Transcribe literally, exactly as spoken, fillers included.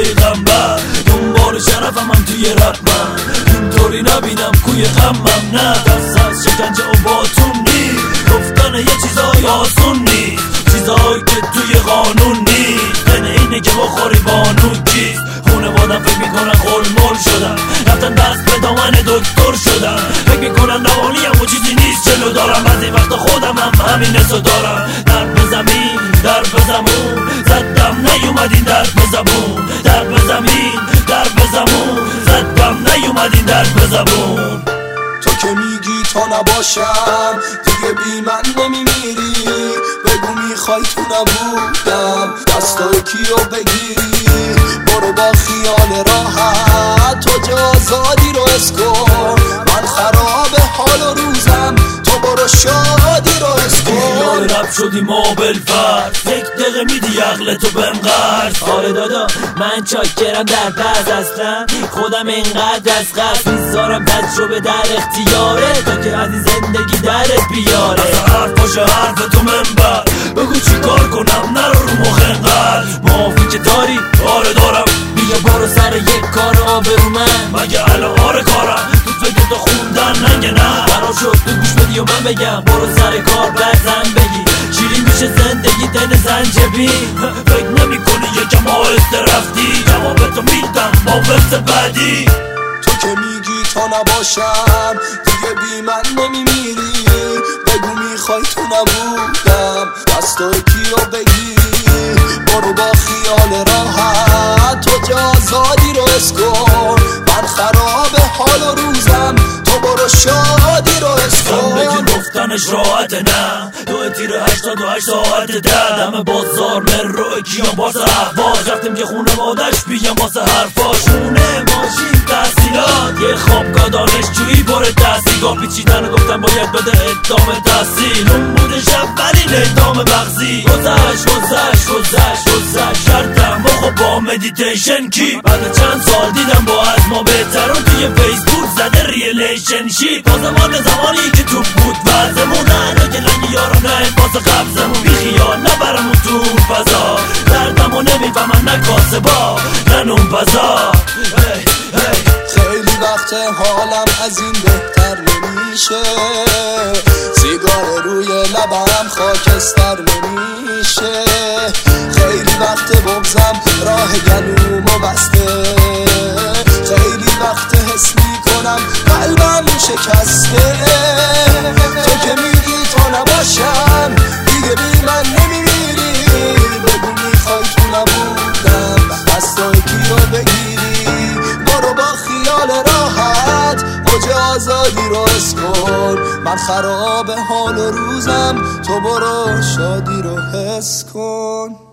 پیغمبر، دنبال شرفم هم توی رپ من، اینطوری نبینم کوی غمم، نه دست از شکنجه و باتون نیست، گفتن یه چیزای آسون نیست، چیزایی که توی قانون نیست، اینه اینه که بخوری بانون کیست، خونوادم فکر میکنن خلمل شدن، رفتن دست به دامن دکتر شدن، فکر میکنن روانی هم و چیزی نیست، جلو دارم از این وقتا خودم هم همین حسو دارم، در به زمین در به زمون زدم نیومد این در به زبون، در به زمین در به زمون زدم نیومد این در به زبون. تو که میگی تا نباشم دیگه بی من نمیمیری، بگو میخوای تو نبودم دستای کیو بگیری، برو با خیال راحت تو جا آزادی رو حس کن، من خراب حال و روزم تو برو شادی رو حس کن. خیال رب شدی ما بالفرد، یک دقیقه میدی عقلتو بهم قرض. آره دادا من چاکرم در پس، اصلا خودم اینقدر از قصد میذارم تجربه در اختیاره، تا که از این زندگی درت بیاره. از حرف باشه حرف تو منبر، بگو چی کار کنم نرو رو مخ انقدر، معافی که داری آره دارم، بیا برو سر یک کار آبرومند، مگه الان آره کارم تو فکر تو خوندن نگه نه، قرار شد تو گوش بدی و من بگم برو سر کار بزن بگی شیرین میشه زندگی تن زنجبیل، فکر نمی کنی یکم آهسته رفتی، جواب تو میدم با ورس بعدی. تو که میگی تا نباشم دیگه بی من نمیمیری، بگو میخوای تو نبودم دستای کیو بگیری، برو با خیال راحت تو جا آزادی رو حس کن، من خراب حال و روزم تو برو شادی رو حس کن. زندگی گفتنش راحت نه، دو تیر هشتاد و هشت ساعت ده، دم بازار مرو کیان باز احواز، رفتیم که خونه مادش بیام واسه حرفاش، خونه ماشین تحصیلات یه خوابگاه دانشجویی پر تحصیلگاه، پیچیدن و گفتم باید بده ادامه تحصیل، اون بودش اولین ادامه بغزی، گذشت گذشت گذشت گذشت شرطم و خب با مدیتیشن کی، بعد چند سال دیدم با از ما بهترون توی فیسبوک زده ریلیشنشیپ، بازمان زمانی که تو بود وزمون، نه گلنگ یارم نه باز قبضمون، بی خیال نبرمون تو اون فضا، دردمو نمیفهمن نه کاسبا نه نون پزا. خیلی وقت حالم از این بهتر نمیشه، سیگار روی لبم خاکستر نمیشه، خیلی وقت بغضم راه گلومو بسته، خیلی وقت حس میکنم قلبم شکسته، تو که میگی تا نباشم دیگه بی من نمیمیری، بگو میخوای تو نبودم دستای کیو بگیری، برو با خیال راحت اوج آزادی رو حس کن، من خراب حال و روزم تو برو شادی رو حس کن.